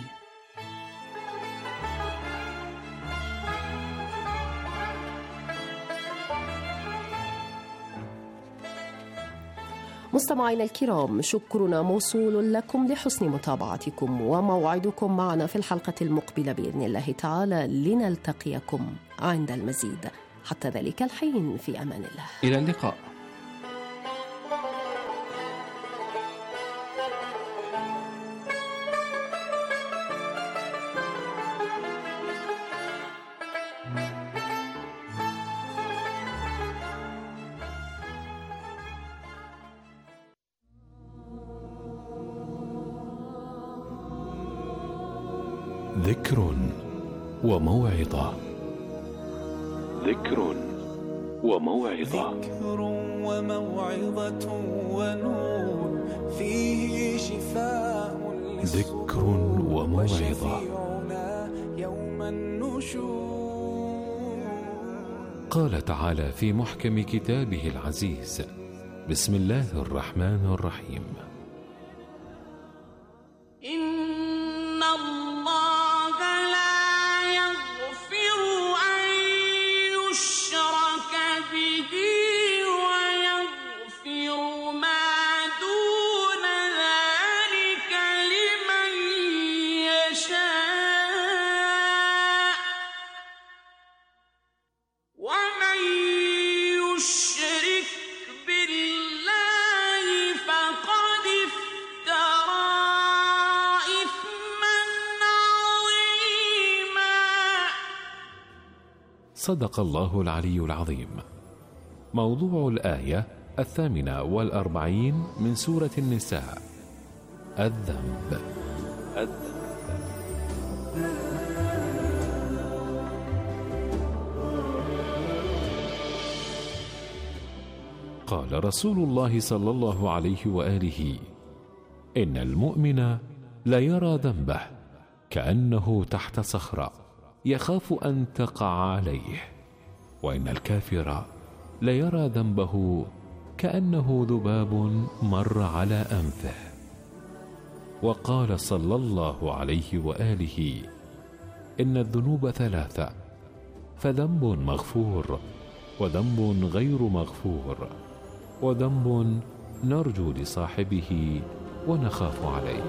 مستمعينا الكرام، شكرنا موصول لكم لحسن متابعتكم، وموعدكم معنا في الحلقة المقبلة بإذن الله تعالى لنلتقيكم عند المزيد. حتى ذلك الحين في أمان الله، إلى اللقاء. ذكر وموعظة. ذكر وموعظة. ذكر وموعظة ونور فيه شفاء. ذكر وموعظة. يوم النشور. قال تعالى في محكم كتابه العزيز: بسم الله الرحمن الرحيم. صدق الله العلي العظيم. موضوع الآية الثامنة والأربعين من سورة النساء: الذنب. قال رسول الله صلى الله عليه وآله: إن المؤمن لا يرى ذنبه كأنه تحت صخرة يخاف أن تقع عليه، وإن الكافر لا يرى ذنبه كأنه ذباب مر على أنفه. وقال صلى الله عليه وآله: إن الذنوب ثلاثة، فذنب مغفور، وذنب غير مغفور، وذنب نرجو لصاحبه ونخاف عليه.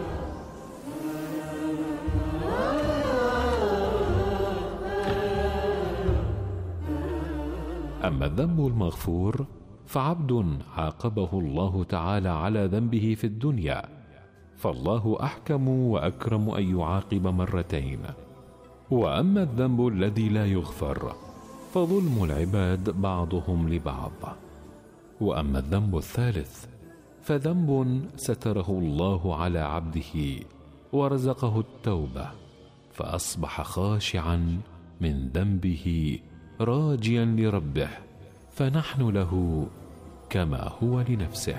أما الذنب المغفور فعبد عاقبه الله تعالى على ذنبه في الدنيا، فالله أحكم وأكرم أن يعاقب مرتين. وأما الذنب الذي لا يغفر فظلم العباد بعضهم لبعض. وأما الذنب الثالث فذنب ستره الله على عبده ورزقه التوبة، فأصبح خاشعا من ذنبه راجيا لربه، فنحن له كما هو لنفسه.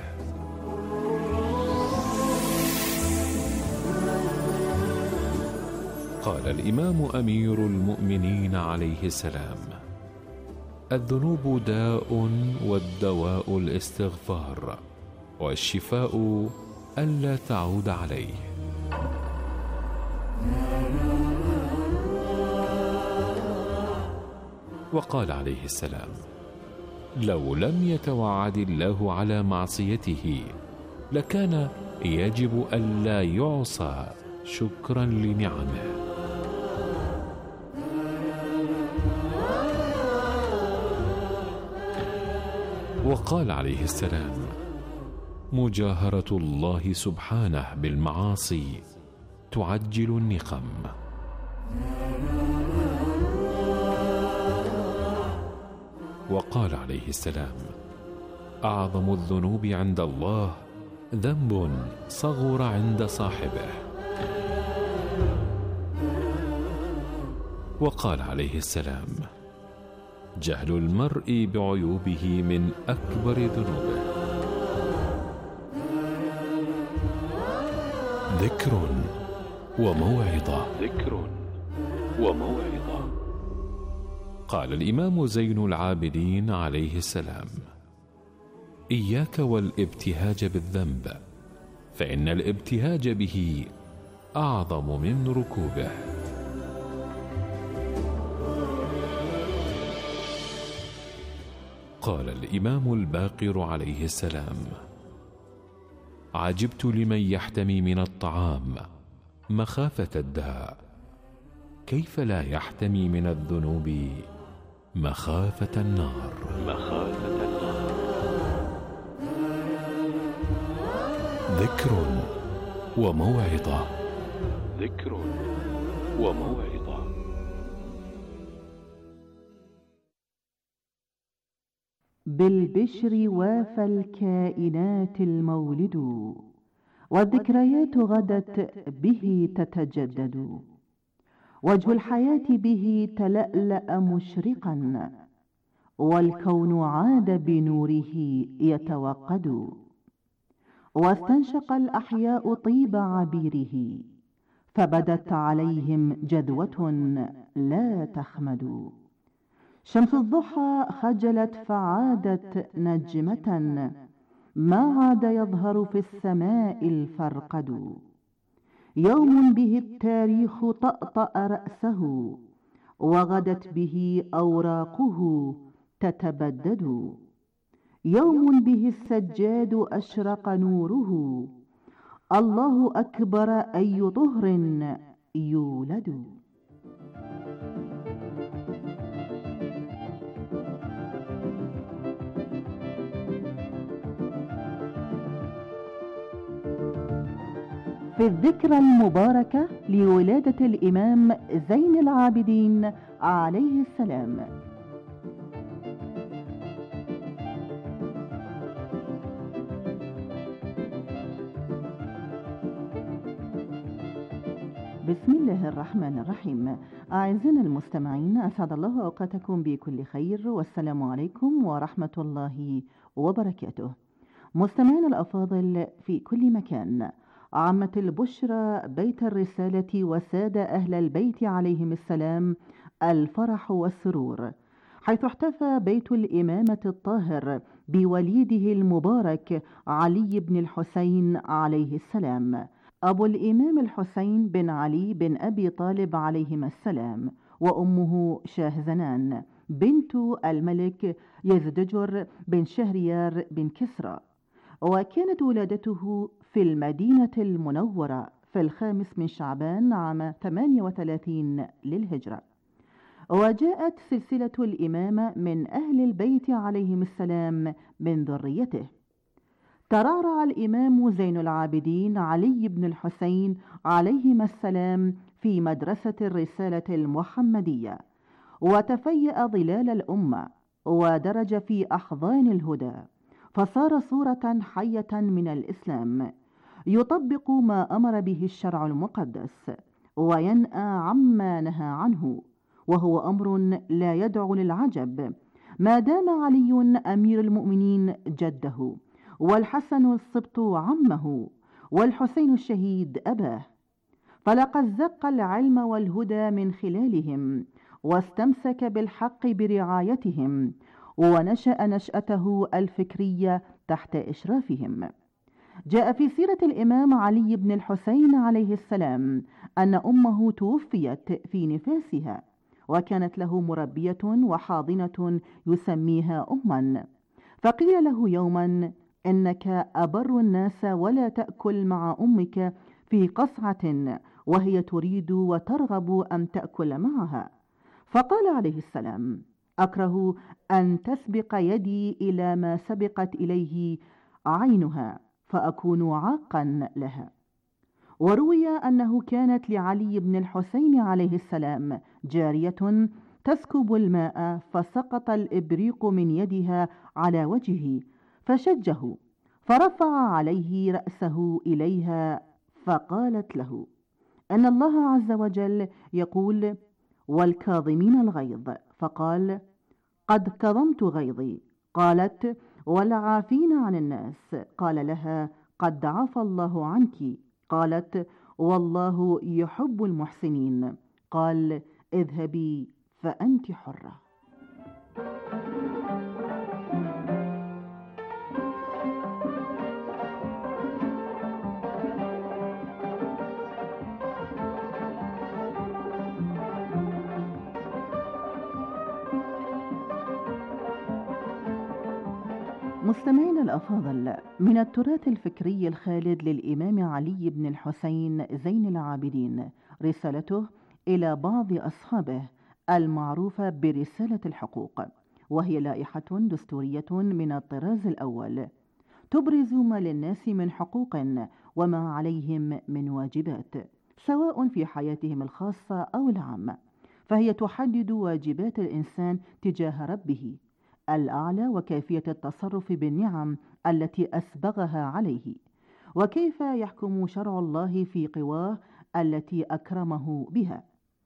قال الإمام أمير المؤمنين عليه السلام: الذنوب داء والدواء الاستغفار، والشفاء ألا تعود عليه. وقال عليه السلام: لو لم يتوعد الله على معصيته لكان يجب ألا يعصى شكرا لنعمه. وقال عليه السلام: مجاهرة الله سبحانه بالمعاصي تعجل النقم. وقال عليه السلام: أعظم الذنوب عند الله ذنب صغر عند صاحبه. وقال عليه السلام: جهل المرء بعيوبه من أكبر ذنوبه. ذكر وموعظة. ذكر وموعظة. قال الإمام زين العابدين عليه السلام: إياك والابتهاج بالذنب، فإن الابتهاج به أعظم من ركوبه. قال الإمام الباقر عليه السلام: عجبت لمن يحتمي من الطعام مخافة الداء، كيف لا يحتمي من الذنوب مخافة النار. مخافة النار. ذكر وموعظة. ذكر وموعظة. بالبشر وافى الكائنات المولد، والذكريات غدت به تتجدد، وجه الحياة به تلألأ مشرقا، والكون عاد بنوره يتوقد، واستنشق الأحياء طيب عبيره، فبدت عليهم جذوة لا تخمد. شمس الضحى خجلت فعادت نجمة، ما عاد يظهر في السماء الفرقد. يوم به التاريخ طأطأ رأسه، وغدت به أوراقه تتبدد. يوم به السجاد أشرق نوره، الله أكبر أي طهر يولد. في الذكرى المباركة لولادة الإمام زين العابدين عليه السلام. بسم الله الرحمن الرحيم. أعزائنا المستمعين، أسعد الله أوقاتكم بكل خير، والسلام عليكم ورحمة الله وبركاته. مستمعينا الأفاضل في كل مكان، عمت البشرى بيت الرسالة وساد أهل البيت عليهم السلام الفرح والسرور، حيث احتفى بيت الإمامة الطاهر بوليده المبارك علي بن الحسين عليه السلام، أبو الإمام الحسين بن علي بن أبي طالب عليهما السلام، وأمه شاهزنان بنت الملك يزدجر بن شهريار بن كسرى. وكانت ولادته في المدينة المنورة في الخامس من شعبان عام ثمانية وثلاثين للهجرة. وجاءت سلسلة الإمامة من أهل البيت عليهم السلام من ذريته. ترعرع الإمام زين العابدين علي بن الحسين عليهما السلام في مدرسة الرسالة المحمدية، وتفيأ ظلال الأمة، ودرج في أحضان الهدى، فصار صورة حية من الإسلام، يطبق ما أمر به الشرع المقدس وينأى عما نهى عنه، وهو أمر لا يدعو للعجب ما دام علي أمير المؤمنين جده، والحسن السبط عمه، والحسين الشهيد أباه، فلقد زق العلم والهدى من خلالهم، واستمسك بالحق برعايتهم، ونشأ نشأته الفكرية تحت إشرافهم. جاء في سيرة الإمام علي بن الحسين عليه السلام أن أمه توفيت في نفاسها، وكانت له مربية وحاضنة يسميها أما، فقيل له يوما: إنك أبر الناس ولا تأكل مع أمك في قصعة وهي تريد وترغب أن تأكل معها. فقال عليه السلام: أكره أن تسبق يدي إلى ما سبقت إليه عينها فأكون عاقا لها. وروي أنه كانت لعلي بن الحسين عليه السلام جارية تسكب الماء، فسقط الإبريق من يدها على وجهه فشجه، فرفع عليه رأسه إليها فقالت له: أن الله عز وجل يقول: والكاظمين الغيظ، فقال: قد كظمت غيظي. قالت: والعافين عن الناس. قال لها: قد عفى الله عنك. قالت: والله يحب المحسنين. قال: اذهبي فأنت حرة. مستمعينا الأفاضل، من التراث الفكري الخالد للإمام علي بن الحسين زين العابدين رسالته إلى بعض أصحابه المعروفة برسالة الحقوق، وهي لائحة دستورية من الطراز الأول تبرز ما للناس من حقوق وما عليهم من واجبات، سواء في حياتهم الخاصة أو العامة، فهي تحدد واجبات الإنسان تجاه ربه الأعلى، وكيفية التصرف بالنعم التي أسبغها عليه، وكيف يحكم شرع الله في قواه التي أكرمه بها،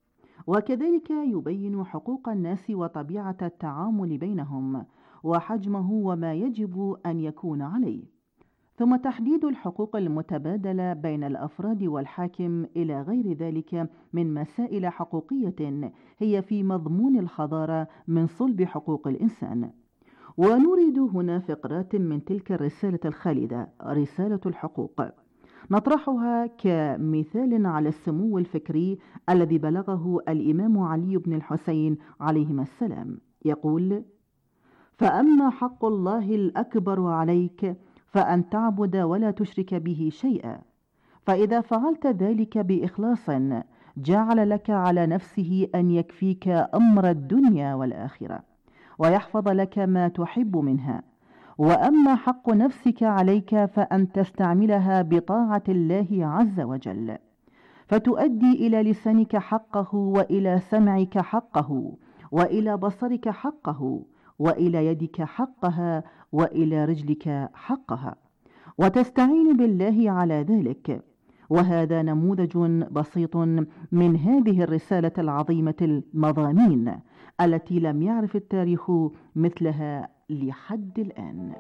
وكذلك يبين حقوق الناس وطبيعة التعامل بينهم وحجمه وما يجب أن يكون عليه، ثم تحديد الحقوق المتبادلة بين الأفراد والحاكم إلى غير ذلك من مسائل حقوقية هي في مضمون الحضارة من صلب حقوق الإنسان. ونريد هنا فقرات من تلك الرسالة الخالدة رسالة الحقوق نطرحها كمثال على السمو الفكري الذي بلغه الإمام علي بن الحسين عليهما السلام. يقول: فأما حق الله الأكبر عليك فأن تعبد ولا تشرك به شيئا، فإذا فعلت ذلك بإخلاص جعل لك على نفسه أن يكفيك أمر الدنيا والآخرة ويحفظ لك ما تحب منها. وأما حق نفسك عليك فأن تستعملها بطاعة الله عز وجل، فتؤدي إلى لسانك حقه، وإلى سمعك حقه، وإلى بصرك حقه، وإلى يدك حقها، وإلى رجلك حقها، وتستعين بالله على ذلك. وهذا نموذج بسيط من هذه الرسالة العظيمة المضامين التي لم يعرف التاريخ مثلها لحد الآن.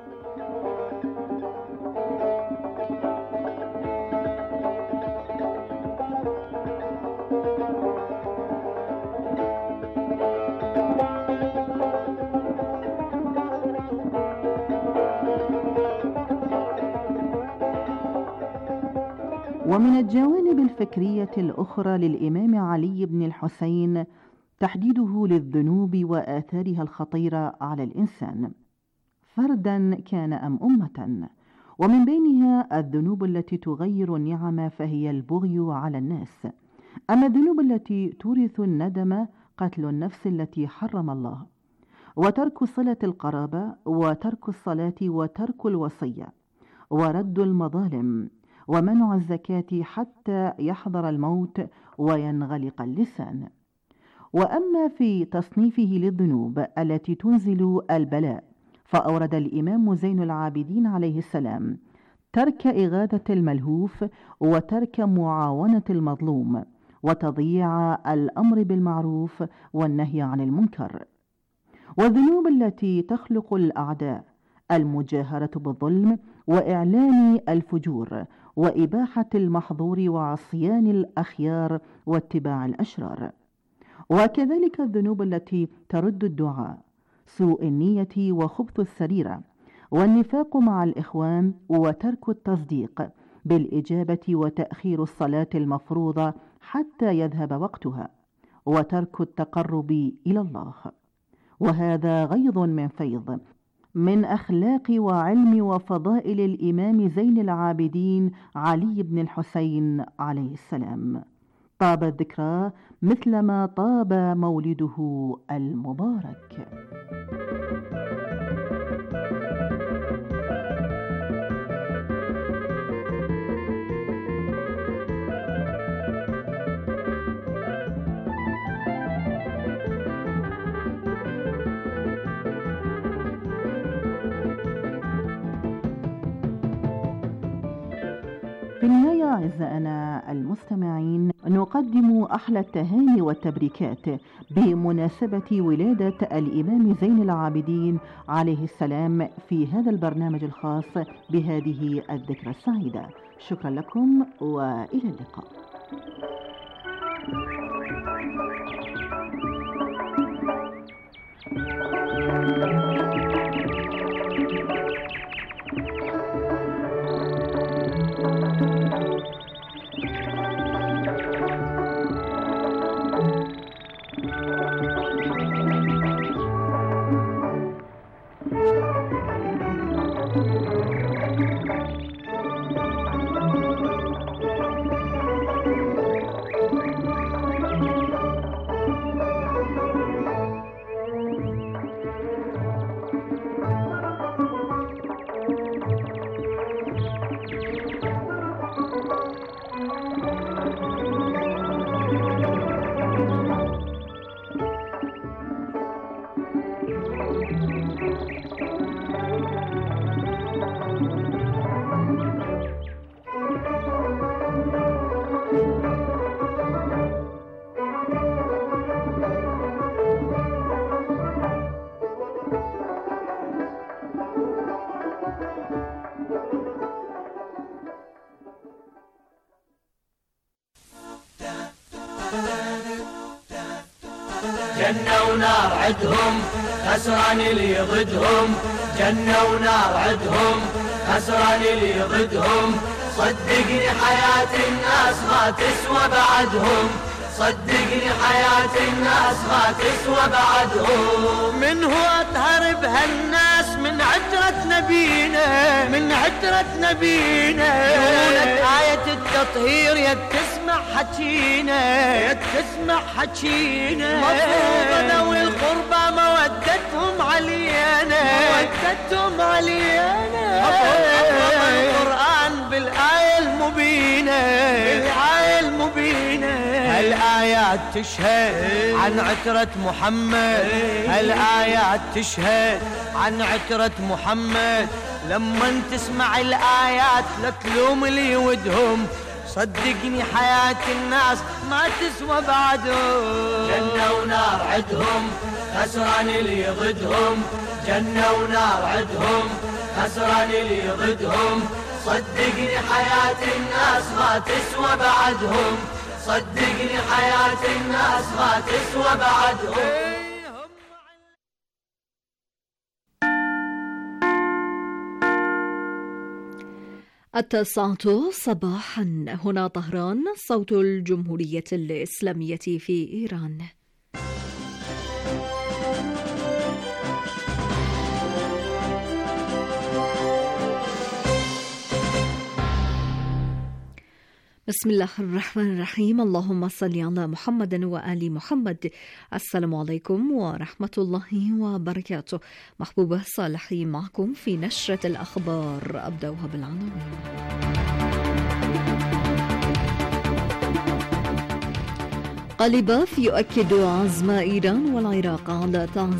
ومن الجوانب الفكرية الأخرى للإمام علي بن الحسين تحديده للذنوب وآثارها الخطيرة على الإنسان، فردا كان أم أمة، ومن بينها الذنوب التي تغير النعم فهي البغي على الناس. أما الذنوب التي تورث الندم قتل النفس التي حرم الله، وترك صلة القرابة، وترك الصلاة، وترك الوصية، ورد المظالم، ومنع الزكاة حتى يحضر الموت وينغلق اللسان. وأما في تصنيفه للذنوب التي تنزل البلاء فأورد الإمام زين العابدين عليه السلام ترك إغاثة الملهوف وترك معاونة المظلوم وتضييع الأمر بالمعروف والنهي عن المنكر. والذنوب التي تخلق الأعداء: المجاهرة بالظلم وإعلان الفجور وإباحة المحظور وعصيان الأخيار واتباع الأشرار. وكذلك الذنوب التي ترد الدعاء: سوء النية وخبث السريرة والنفاق مع الإخوان وترك التصديق بالإجابة وتأخير الصلاة المفروضة حتى يذهب وقتها وترك التقرب إلى الله. وهذا غيض من فيض من أخلاق وعلم وفضائل الإمام زين العابدين علي بن الحسين عليه السلام. طابت ذكراه مثلما طاب مولده المبارك. في النهاية أعزائنا المستمعين نقدم أحلى التهاني والتبريكات بمناسبة ولادة الإمام زين العابدين عليه السلام في هذا البرنامج الخاص بهذه الذكرى السعيدة. شكرا لكم وإلى اللقاء. جنة ونار عدهم خسران اللي ضدهم، جنة ونار عدهم خسران اللي ضدهم، صدقني حياة الناس ما تسوى بعدهم، صدقني حياة الناس ما تسوى بعدهم. من هو أطهر بهالناس من عترة نبينا، من عترة نبينا، دونك آية التطهير يا تسمع حكينا، يا تسمع حكينا، مطلوبة ذوي القربى مودتهم علينا، مودتهم علينا، أطلب القرآن بالآية المبينة، بالآية المبينة. هالآيات تشهد عن عترة محمد، هالآيات تشهد عن عترة محمد، لما تسمع الآيات لا تلوم اللي ودهم، صدقني حياة الناس ما تسوى بعدهم. جنة ونار عدهم خسران اللي ضدهم، جنة ونار عدهم خسران اللي ضدهم، صدقني حياة الناس ما تسوى بعدهم، صدقني حياة الناس ما تسوى بعدهم. التاسعة صباحا، هنا طهران، صوت الجمهورية الإسلامية في إيران. بسم الله الرحمن الرحيم. اللهم صل على محمد وآل محمد. السلام عليكم ورحمة الله وبركاته. محبوبة صالحي معكم في نشرة الأخبار، أبدأها بالعناوين. قليباف يؤكد عزم إيران والعراق على